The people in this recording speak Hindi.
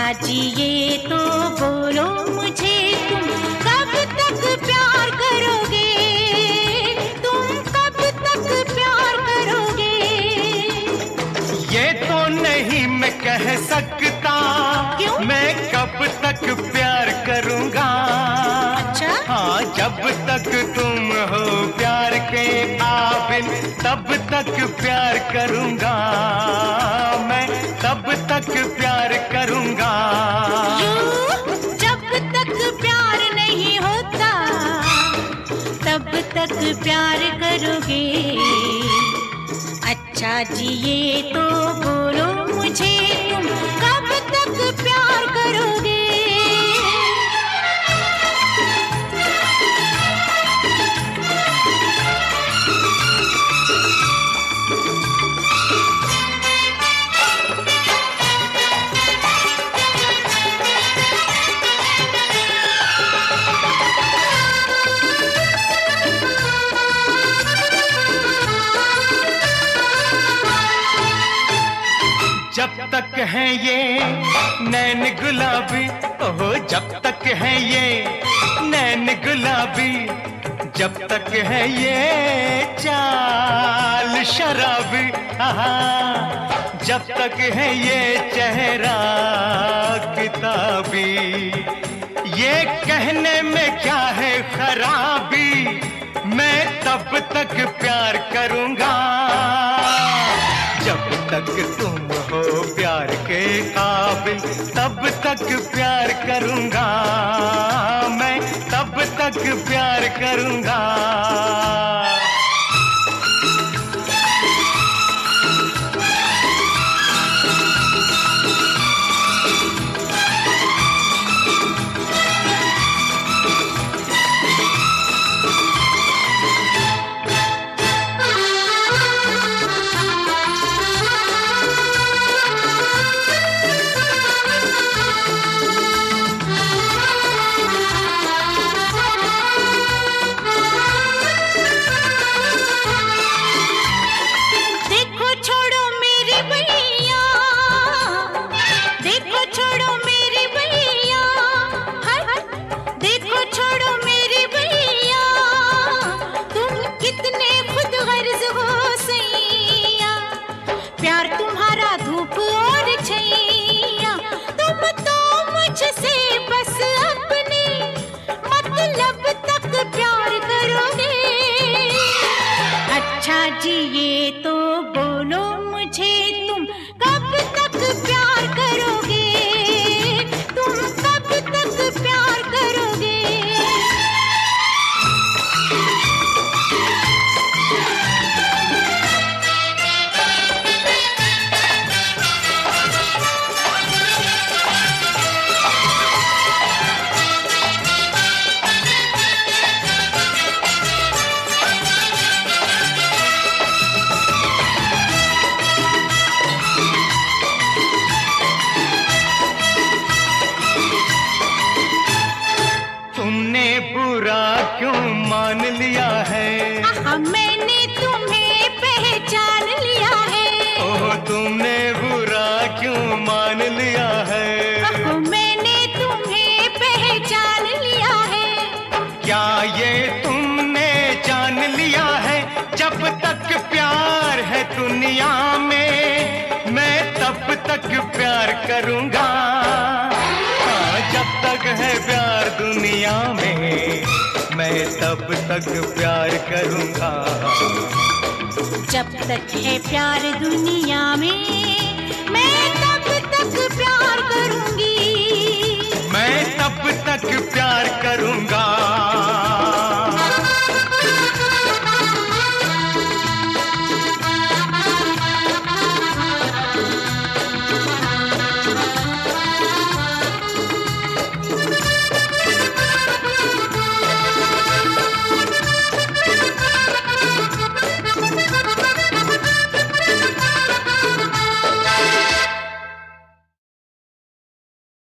जी ये तो बोलो मुझे, तुम कब तक प्यार करोगे? तुम कब तक प्यार करोगे? ये तो नहीं मैं कह सकता। क्यों? मैं कब तक प्यार करूंगा। अच्छा? हाँ, जब तक तुम हो प्यार के काबिल तब तक प्यार करूंगा मैं, तब तक प्यार करूंगा। जब तक प्यार नहीं होता तब तक प्यार करोगे? अच्छा जी ये तो बोलो मुझे, तुम कब तक प्यार करोगे? जब तक है ये नैन गुलाबी, ओहो जब तक है ये नैन गुलाबी, जब तक है ये चाल शराबी, आहा, जब तक है ये चेहरा किताबी, ये कहने में क्या है खराबी, मैं तब तक प्यार करूंगा जब तक तुम हो प्यार के काबिल, तब तक प्यार करूंगा मैं, तब तक प्यार करूंगा। प्यार तुम्हारा धूप और छैया, तुम तो मुझसे बस अपने मतलब तक प्यार करोगे। अच्छा जी ये तो बोलो मुझे, तुम कब तक प्यार करोगे? तुम कब तक प्यार करोगे? तुमने बुरा क्यों मान लिया है? मैंने तुम्हें पहचान लिया है। ओह तुमने बुरा क्यों मान लिया है? मैंने तुम्हें पहचान लिया है। क्या ये तुमने जान लिया है? जब तक प्यार है दुनिया में मैं तब तक प्यार करूंगा। जब तक है प्यार दुनिया में मैं तब तक प्यार करूंगा। जब तक है प्यार दुनिया में मैं तब तक प्यार करूंगी। मैं तब तक प्यार